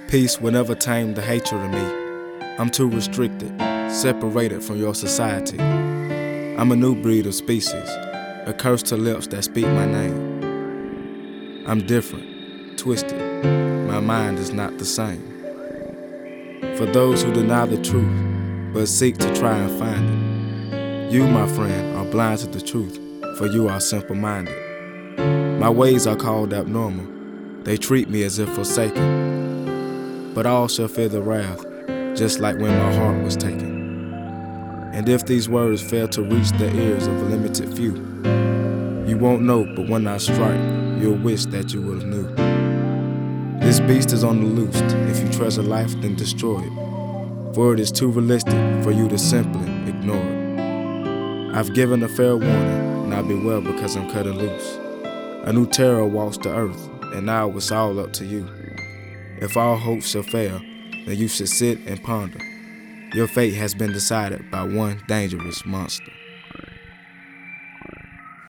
Peace will never tame the hatred in me. I'm too restricted, separated from your society. I'm a new breed of species, a curse to lips that speak my name. I'm different, twisted, my mind is not the same. For those who deny the truth, but seek to try and find it, you, my friend, are blind to the truth, for you are simple-minded. My ways are called abnormal, they treat me as if forsaken. But all shall fear the wrath, just like when my heart was taken. And if these words fail to reach the ears of a limited few, you won't know, but when I strike, you'll wish that you would've knew. This beast is on the loose. If you treasure life, then destroy it, for it is too realistic for you to simply ignore it. I've given a fair warning, now beware because I'm cutting loose. A new terror walks the earth, and now it's all up to you. If all hope shall fail, then you should sit and ponder. Your fate has been decided by one dangerous monster.